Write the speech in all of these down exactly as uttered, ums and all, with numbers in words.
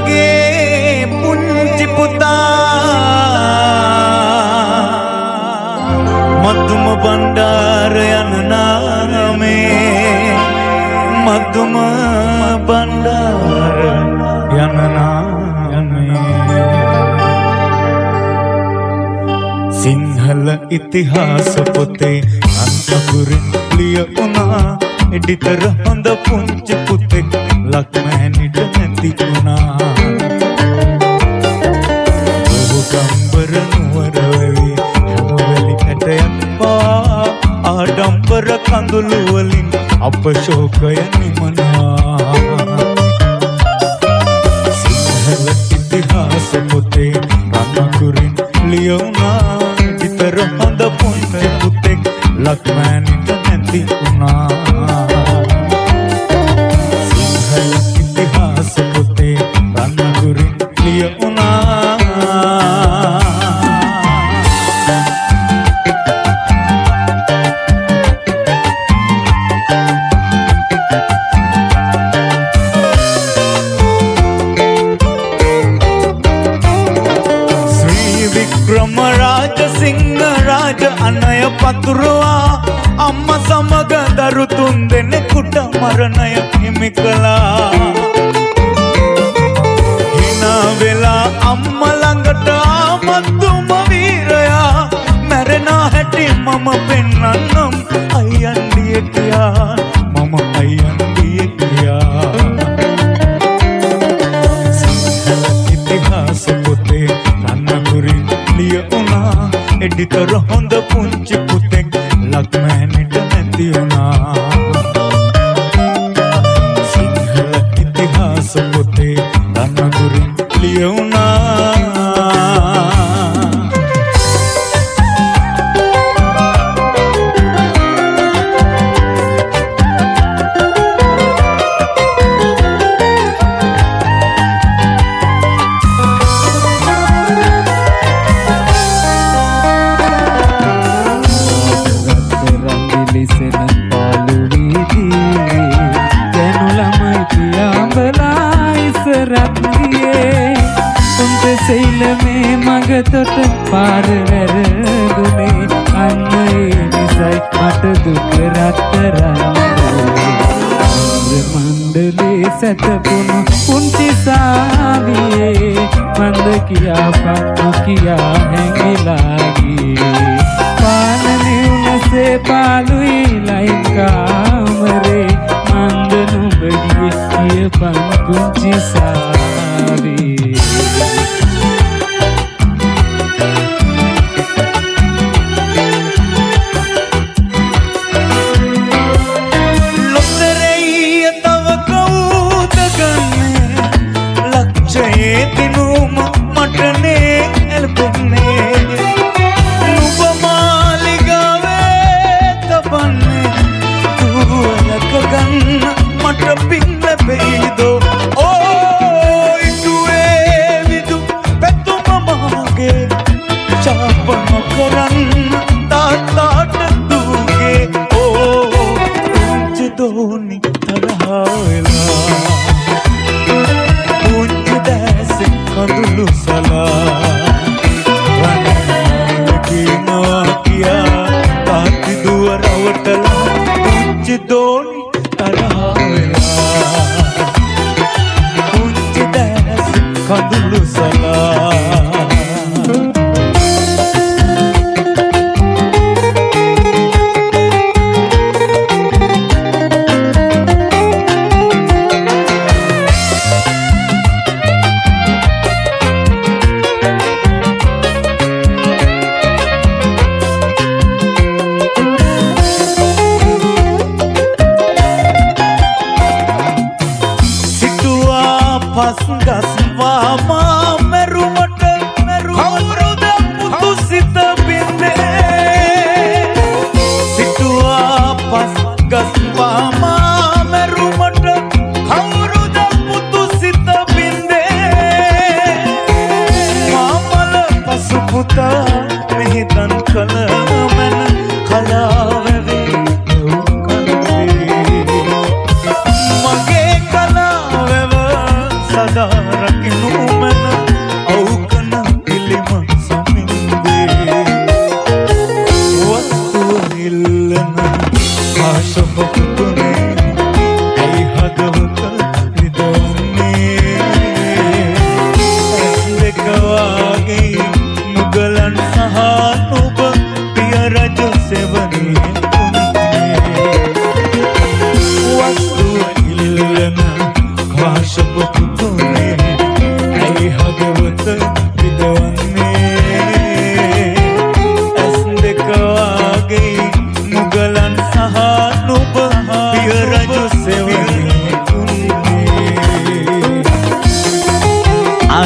මගේ පුංචි පුතා මදුම බණ්ඩාර යන නාමේ මදුම බණ්ඩාර යන නාමේ සිංහල ඉතිහාස පොතේ අන්තපුරින් ලියුණා එඩිටර් හොඳ පුංචි පුතෙක් ලක්මෑනිට නැති වුණා ගම්බර නුවර වැවේ හැමවැලි ඇටයම්පා ආඩම්බර කඳුළු වලින් අප ශෝකය නිමනවා සිංහල ඉතිහාස පොතේ රත්නකුරින් ලියුණා ඉතර හොඳ පුංචි පුතෙක් ලක්මෑනිට නැති වුණා සිංහල ඉතිහාස පොතේ රත්නකුරින් ලියුණා අනය පතුරවා අම්ම සමග දරු තුන් දෙනෙකුට මරණය හිමි කළා හිනා වෙලා අම්ම ළඟට ආමතුම වීරයා මැරෙන හැටි මම පෙන්නන්නම් අයියන්ඩිය කියා මම අයියන්ඩිය කියා සිංහල ඉතිහාස පොතේ රත්නකුරින් ලියුණා එඩිටර් හොඳ පුංචි පුතෙක් ලක්මෑනිට නැති වුණා සිංහල ඉතිහාස පොතේ රත්නකුරින් ලියුණා මගතොට පාර වැරදුනේ අන්න ඒ නිසයි මට දුක රත්තරන් මණ්ඩලේ සැතපුණු පුංචි සාවියේ මන්ද කියා පක්කු කියා හැංගිලා ගියේ පානනේ උනසේ පාලුයි ලයින් කාමරේ මන්ද නුඹගේ කියපන් පුංචි සාවියේ Ragin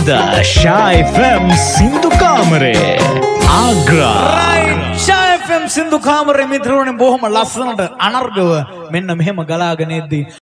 අද ෂා එෆ් එම් සින්දු කාමරේ ආග්‍රා ෂා එෆ් එම් සින්දු කාමරේ මිත්‍රෝනේ බොහොම ලස්සනට අනර්ගව මෙන්න මෙහෙම ගලාගෙන එද්දී